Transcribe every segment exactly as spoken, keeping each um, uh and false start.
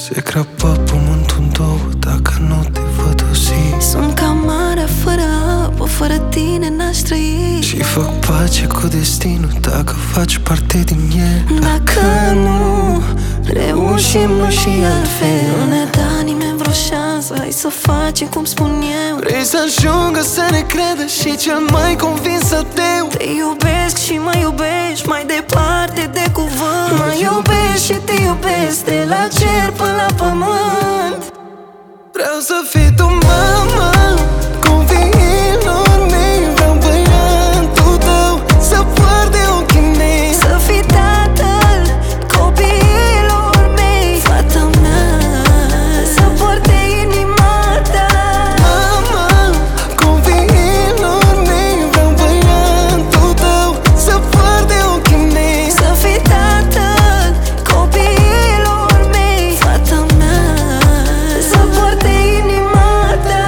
Se crapă pământul în două dacă nu te văd o zi. Sunt ca marea fără apă, fără tine n-aș trăi. Și fac pace cu destinul dacă faci parte din el. Dacă nu reușim noi și altfel, nu ne da nimeni vreo șansă, hai să facem cum spun eu. Vrei să ajungă să ne credă și cel mai convins să teu. Te iubesc și mă iubești mai departe de cuvânt. Mă iubești și te iubesc de la cer până la pământ. Vreau să fii tu mama copiilor mei. Vreau băiatul tău să poarte de ochii mei. Să fii tatăl copiilor mei. Fata mea să poarte inima ta. Mama copiilor mei. Vreau băiatul tău să poarte de ochii mei. Să fii tatăl copiilor mei. Fata mea să poarte inima ta.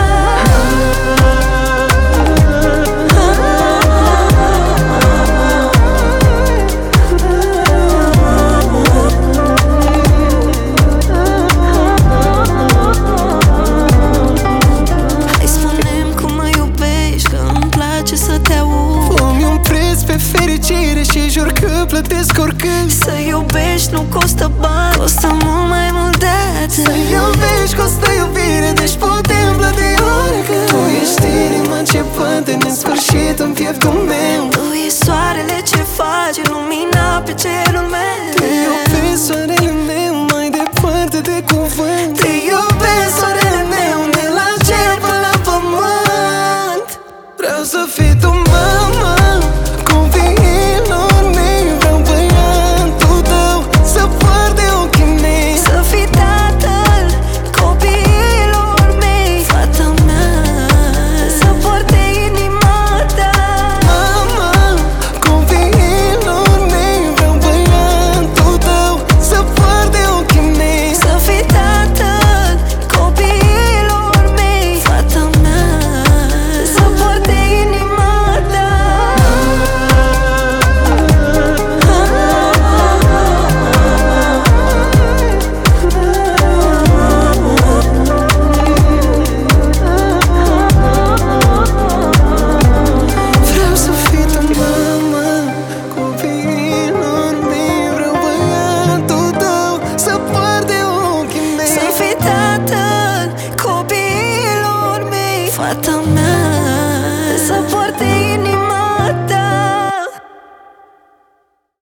Hai spune-mi cum mă iubești, că îmi place să te aud. Fă-mi un preț pe fericire și jur că plătesc oricând. Să iubești nu costă bani, costă mult mai mult de atât. Să iubești costă iubire, deci putem plăti oricând. Tu ești inima ce poate nesfârșit în pieptul meu. Tu ești soarele ce face lumina pe cerul meu.